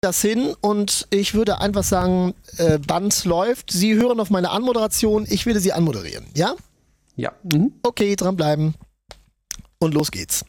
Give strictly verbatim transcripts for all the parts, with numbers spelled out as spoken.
Das hin und ich würde einfach sagen, äh, Band läuft. Sie hören auf meine Anmoderation, ich werde Sie anmoderieren, ja? Ja. Mhm. Okay, dranbleiben und los geht's.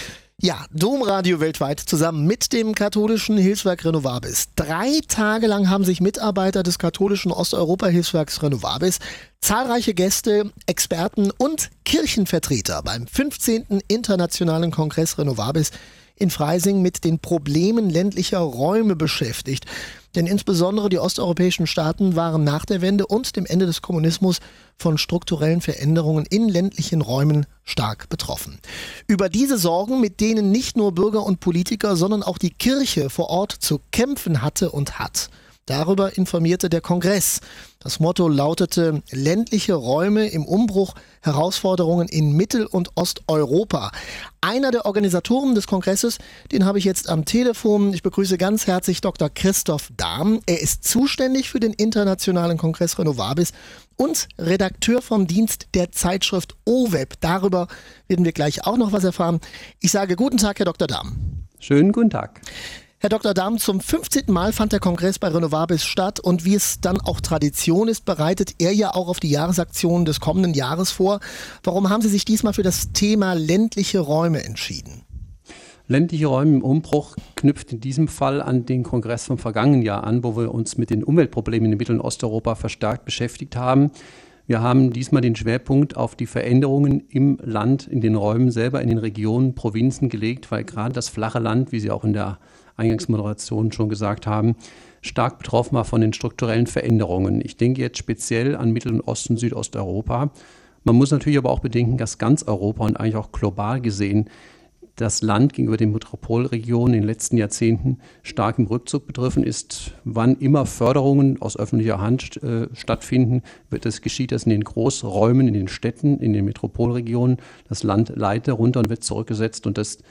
Ja, Domradio weltweit zusammen mit dem katholischen Hilfswerk Renovabis. Drei Tage lang haben sich Mitarbeiter des katholischen Osteuropa-Hilfswerks Renovabis, zahlreiche Gäste, Experten und Kirchenvertreter beim fünfzehnten Internationalen Kongress Renovabis in Freising mit den Problemen ländlicher Räume beschäftigt. Denn insbesondere die osteuropäischen Staaten waren nach der Wende und dem Ende des Kommunismus von strukturellen Veränderungen in ländlichen Räumen stark betroffen. Über diese Sorgen, mit denen nicht nur Bürger und Politiker, sondern auch die Kirche vor Ort zu kämpfen hatte und hat, darüber informierte der Kongress. Das Motto lautete: ländliche Räume im Umbruch, Herausforderungen in Mittel- und Osteuropa. Einer der Organisatoren des Kongresses, den habe ich jetzt am Telefon. Ich begrüße ganz herzlich Doktor Christoph Dahm. Er ist zuständig für den Internationalen Kongress Renovabis und Redakteur vom Dienst der Zeitschrift O W E B. Darüber werden wir gleich auch noch was erfahren. Ich sage guten Tag, Herr Doktor Dahm. Schönen guten Tag. Herr Doktor Dahm, zum fünfzehnten Mal fand der Kongress bei Renovabis statt und wie es dann auch Tradition ist, bereitet er ja auch auf die Jahresaktion des kommenden Jahres vor. Warum haben Sie sich diesmal für das Thema ländliche Räume entschieden? Ländliche Räume im Umbruch knüpft in diesem Fall an den Kongress vom vergangenen Jahr an, wo wir uns mit den Umweltproblemen in Mittel- und Osteuropa verstärkt beschäftigt haben. Wir haben diesmal den Schwerpunkt auf die Veränderungen im Land, in den Räumen selber, in den Regionen, Provinzen gelegt, weil gerade das flache Land, wie Sie auch in der Eingangsmoderation schon gesagt haben, stark betroffen war von den strukturellen Veränderungen. Ich denke jetzt speziell an Mittel- und Ost- und Südosteuropa. Man muss natürlich aber auch bedenken, dass ganz Europa und eigentlich auch global gesehen das Land gegenüber den Metropolregionen in den letzten Jahrzehnten stark im Rückzug begriffen ist. Wann immer Förderungen aus öffentlicher Hand äh, stattfinden, wird das, geschieht das in den Großräumen, in den Städten, in den Metropolregionen. Das Land leidet darunter und wird zurückgesetzt. Und das,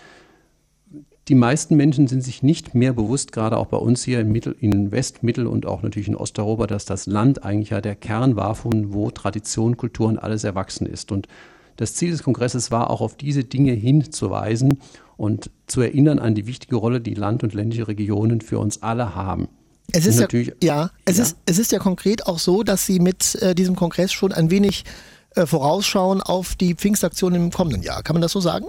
die meisten Menschen sind sich nicht mehr bewusst, gerade auch bei uns hier in, Mittel, in West-, Mittel- und auch natürlich in Osteuropa, dass das Land eigentlich ja der Kern war, von wo Tradition, Kultur und alles erwachsen ist. Und das Ziel des Kongresses war auch, auf diese Dinge hinzuweisen und zu erinnern an die wichtige Rolle, die Land- und ländliche Regionen für uns alle haben. Es ist ja, ja, es ja. ist, es ist ja konkret auch so, dass Sie mit äh, diesem Kongress schon ein wenig äh, vorausschauen auf die Pfingstaktion im kommenden Jahr. Kann man das so sagen?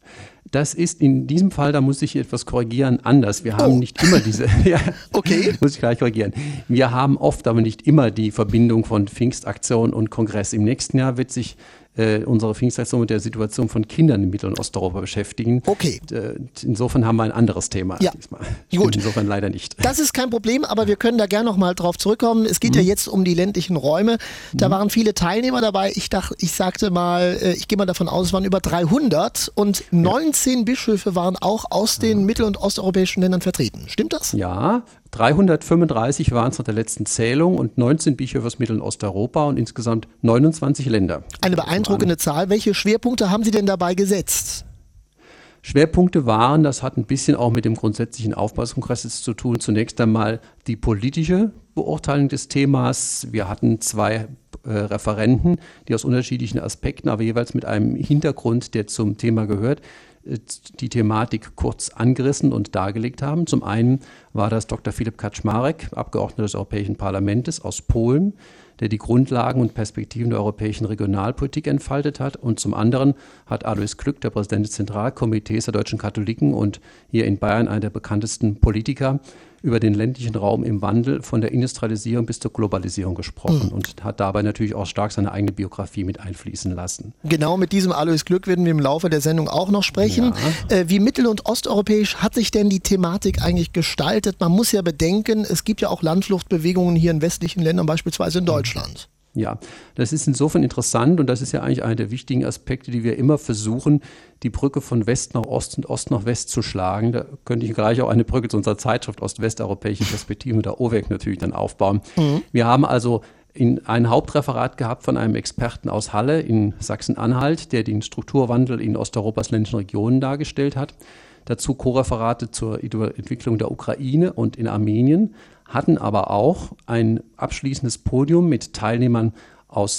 Das ist in diesem Fall, da muss ich etwas korrigieren, anders. Wir haben oh. nicht immer diese, ja, okay. muss ich gleich korrigieren. Wir haben oft, aber nicht immer die Verbindung von Pfingstaktion und Kongress. Im nächsten Jahr wird sich äh, unsere Pfingstaktion mit der Situation von Kindern in Mittel- und Osteuropa beschäftigen. Okay. Äh, insofern haben wir ein anderes Thema ja. diesmal. Gut. Insofern leider nicht. Das ist kein Problem, aber wir können da gerne noch mal drauf zurückkommen. Es geht mhm. ja jetzt um die ländlichen Räume. Da mhm. waren viele Teilnehmer dabei. Ich dachte, ich sagte mal, ich gehe mal davon aus, es waren über dreihundert und neunzehn ja. Bischöfe waren auch aus den mittel- und osteuropäischen Ländern vertreten. Stimmt das? Ja, dreihundertfünfunddreißig waren es nach der letzten Zählung und neunzehn Bischöfe aus Mittel- und Osteuropa und insgesamt neunundzwanzig Länder. Eine beeindruckende Zahl. Welche Schwerpunkte haben Sie denn dabei gesetzt? Schwerpunkte waren, das hat ein bisschen auch mit dem grundsätzlichen Aufbau des Kongresses zu tun, zunächst einmal die politische Beurteilung des Themas. Wir hatten zwei äh, Referenten, die aus unterschiedlichen Aspekten, aber jeweils mit einem Hintergrund, der zum Thema gehört, die Thematik kurz angerissen und dargelegt haben. Zum einen war das Doktor Filip Kaczmarek, Abgeordneter des Europäischen Parlaments aus Polen, der die Grundlagen und Perspektiven der europäischen Regionalpolitik entfaltet hat. Und zum anderen hat Alois Glück, der Präsident des Zentralkomitees der deutschen Katholiken und hier in Bayern einer der bekanntesten Politiker, über den ländlichen Raum im Wandel von der Industrialisierung bis zur Globalisierung gesprochen mhm. und hat dabei natürlich auch stark seine eigene Biografie mit einfließen lassen. Genau, mit diesem Alois Glück werden wir im Laufe der Sendung auch noch sprechen. Ja. Äh, wie mittel- und osteuropäisch hat sich denn die Thematik eigentlich gestaltet? Man muss ja bedenken, es gibt ja auch Landfluchtbewegungen hier in westlichen Ländern, beispielsweise in Deutschland. Ja, das ist insofern interessant und das ist ja eigentlich einer der wichtigen Aspekte, die wir immer versuchen, die Brücke von West nach Ost und Ost nach West zu schlagen. Da könnte ich gleich auch eine Brücke zu unserer Zeitschrift Ost-West-Europäische Perspektiven der O W E B natürlich dann aufbauen. Mhm. Wir haben also in ein Hauptreferat gehabt von einem Experten aus Halle in Sachsen-Anhalt, der den Strukturwandel in Osteuropas ländlichen Regionen dargestellt hat. Dazu Co-Referate zur Entwicklung der Ukraine und in Armenien, hatten aber auch ein abschließendes Podium mit Teilnehmern aus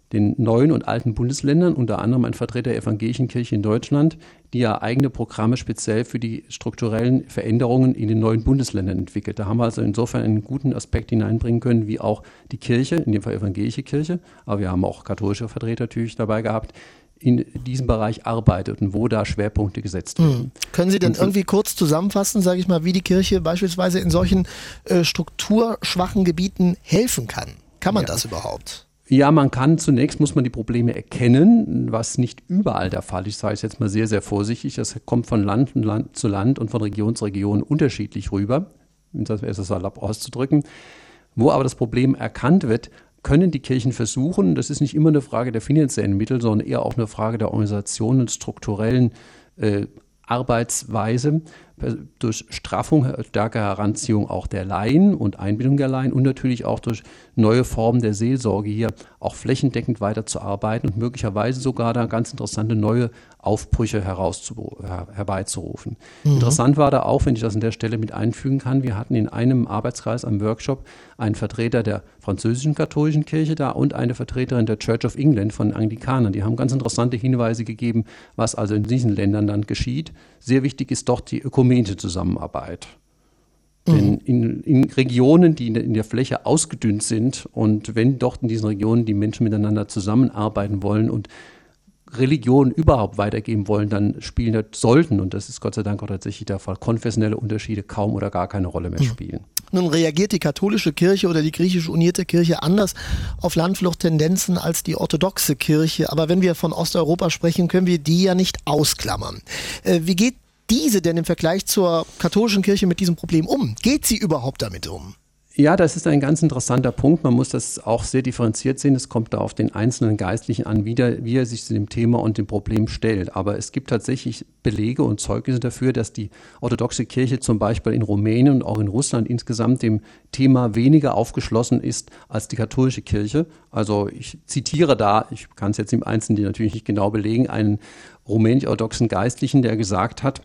den neuen und alten Bundesländern, unter anderem ein Vertreter der Evangelischen Kirche in Deutschland, die ja eigene Programme speziell für die strukturellen Veränderungen in den neuen Bundesländern entwickelt. Da haben wir also insofern einen guten Aspekt hineinbringen können, wie auch die Kirche, in dem Fall Evangelische Kirche, aber wir haben auch katholische Vertreter natürlich dabei gehabt, in diesem Bereich arbeitet und wo da Schwerpunkte gesetzt werden. Mhm. Können Sie denn und, irgendwie kurz zusammenfassen, sage ich mal, wie die Kirche beispielsweise in solchen äh, strukturschwachen Gebieten helfen kann? Kann man ja. das überhaupt? Ja, man kann, zunächst muss man die Probleme erkennen, was nicht überall der Fall ist, sage ich jetzt mal sehr, sehr vorsichtig. Das kommt von Land, und Land zu Land und von Region zu Region unterschiedlich rüber, um das erst salopp auszudrücken. Wo aber das Problem erkannt wird, können die Kirchen versuchen, das ist nicht immer eine Frage der finanziellen Mittel, sondern eher auch eine Frage der Organisation und strukturellen äh, Arbeitsweise, durch Straffung, stärkere Heranziehung auch der Laien und Einbindung der Laien und natürlich auch durch neue Formen der Seelsorge hier auch flächendeckend weiterzuarbeiten und möglicherweise sogar da ganz interessante neue Aufbrüche herauszu- her- herbeizurufen. Mhm. Interessant war da auch, wenn ich das an der Stelle mit einfügen kann, wir hatten in einem Arbeitskreis am Workshop einen Vertreter der französischen katholischen Kirche da und eine Vertreterin der Church of England von Anglikanern. Die haben ganz interessante Hinweise gegeben, was also in diesen Ländern dann geschieht. Sehr wichtig ist doch die ökumenische Zusammenarbeit. Mhm. Denn in, in Regionen, die in der Fläche ausgedünnt sind und wenn dort in diesen Regionen die Menschen miteinander zusammenarbeiten wollen und Religion überhaupt weitergeben wollen, dann spielen das sollten, und das ist Gott sei Dank auch tatsächlich der Fall, konfessionelle Unterschiede kaum oder gar keine Rolle mehr spielen. Nun reagiert die katholische Kirche oder die griechisch unierte Kirche anders auf Landfluchttendenzen als die orthodoxe Kirche. Aber wenn wir von Osteuropa sprechen, können wir die ja nicht ausklammern. Äh, wie geht diese denn im Vergleich zur katholischen Kirche mit diesem Problem um? Geht sie überhaupt damit um? Ja, das ist ein ganz interessanter Punkt. Man muss das auch sehr differenziert sehen. Es kommt da auf den einzelnen Geistlichen an, wie, der, wie er sich zu dem Thema und dem Problem stellt. Aber es gibt tatsächlich Belege und Zeugnisse dafür, dass die orthodoxe Kirche zum Beispiel in Rumänien und auch in Russland insgesamt dem Thema weniger aufgeschlossen ist als die katholische Kirche. Also ich zitiere da, ich kann es jetzt im Einzelnen natürlich nicht genau belegen, einen rumänisch-orthodoxen Geistlichen, der gesagt hat,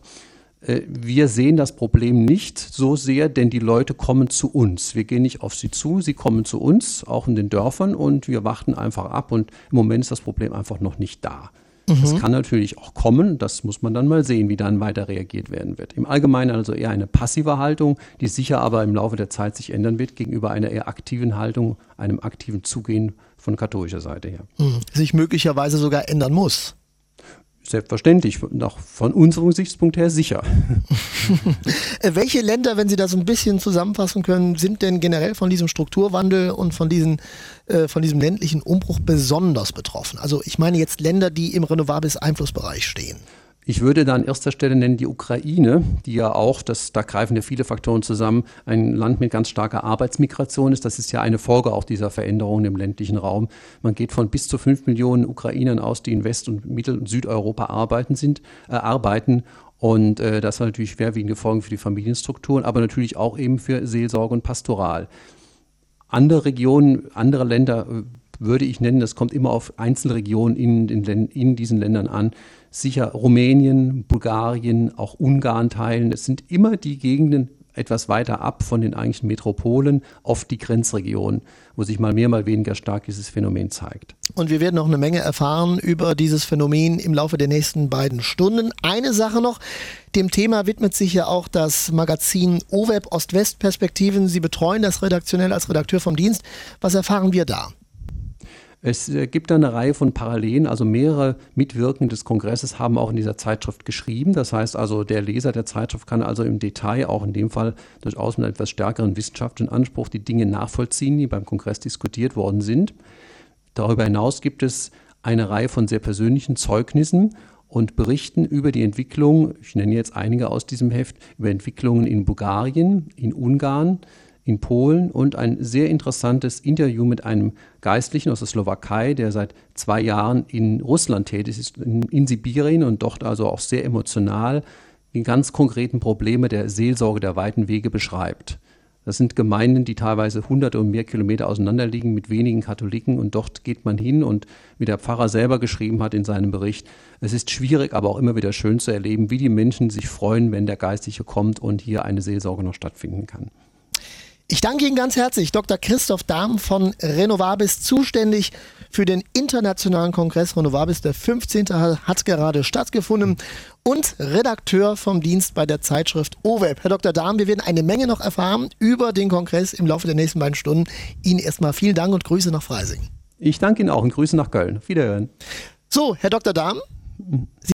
wir sehen das Problem nicht so sehr, denn die Leute kommen zu uns. Wir gehen nicht auf sie zu, sie kommen zu uns, auch in den Dörfern, und wir warten einfach ab. Und im Moment ist das Problem einfach noch nicht da. Mhm. Das kann natürlich auch kommen, das muss man dann mal sehen, wie dann weiter reagiert werden wird. Im Allgemeinen also eher eine passive Haltung, die sicher aber im Laufe der Zeit sich ändern wird gegenüber einer eher aktiven Haltung, einem aktiven Zugehen von katholischer Seite her. Mhm. Sich möglicherweise sogar ändern muss. Selbstverständlich, noch von unserem Sichtspunkt her sicher. Welche Länder, wenn Sie das ein bisschen zusammenfassen können, sind denn generell von diesem Strukturwandel und von, diesen, äh, von diesem ländlichen Umbruch besonders betroffen? Also ich meine jetzt Länder, die im Renovables-Einflussbereich stehen. Ich würde da an erster Stelle nennen die Ukraine, die ja auch, das, da greifen ja viele Faktoren zusammen, ein Land mit ganz starker Arbeitsmigration ist. Das ist ja eine Folge auch dieser Veränderungen im ländlichen Raum. Man geht von bis zu fünf Millionen Ukrainern aus, die in West- und Mittel- und Südeuropa arbeiten, sind, äh, arbeiten. Und äh, das hat natürlich schwerwiegende Folgen für die Familienstrukturen, aber natürlich auch eben für Seelsorge und Pastoral. Andere Regionen, andere Länder äh, würde ich nennen, das kommt immer auf Einzelregionen in, in, in diesen Ländern an. Sicher Rumänien, Bulgarien, auch Ungarn teilen. Es sind immer die Gegenden etwas weiter ab von den eigentlichen Metropolen, oft die Grenzregionen, wo sich mal mehr, mal weniger stark dieses Phänomen zeigt. Und wir werden noch eine Menge erfahren über dieses Phänomen im Laufe der nächsten beiden Stunden. Eine Sache noch, dem Thema widmet sich ja auch das Magazin O W E B Ost-West-Perspektiven. Sie betreuen das redaktionell als Redakteur vom Dienst. Was erfahren wir da? Es gibt da eine Reihe von Parallelen, also mehrere Mitwirkende des Kongresses haben auch in dieser Zeitschrift geschrieben. Das heißt also, der Leser der Zeitschrift kann also im Detail, auch in dem Fall durchaus mit etwas stärkeren wissenschaftlichen Anspruch, die Dinge nachvollziehen, die beim Kongress diskutiert worden sind. Darüber hinaus gibt es eine Reihe von sehr persönlichen Zeugnissen und Berichten über die Entwicklung, ich nenne jetzt einige aus diesem Heft, über Entwicklungen in Bulgarien, in Ungarn, in Polen und ein sehr interessantes Interview mit einem Geistlichen aus der Slowakei, der seit zwei Jahren in Russland tätig ist, in, in Sibirien und dort also auch sehr emotional die ganz konkreten Probleme der Seelsorge der weiten Wege beschreibt. Das sind Gemeinden, die teilweise hunderte und mehr Kilometer auseinander liegen mit wenigen Katholiken, und dort geht man hin und wie der Pfarrer selber geschrieben hat in seinem Bericht, es ist schwierig, aber auch immer wieder schön zu erleben, wie die Menschen sich freuen, wenn der Geistliche kommt und hier eine Seelsorge noch stattfinden kann. Ich danke Ihnen ganz herzlich, Doktor Christoph Dahm von Renovabis, zuständig für den Internationalen Kongress Renovabis. Der fünfzehnte hat gerade stattgefunden und Redakteur vom Dienst bei der Zeitschrift O W E B. Herr Doktor Dahm, wir werden eine Menge noch erfahren über den Kongress im Laufe der nächsten beiden Stunden. Ihnen erstmal vielen Dank und Grüße nach Freising. Ich danke Ihnen auch und Grüße nach Köln. Auf Wiederhören. So, Herr Doktor Dahm,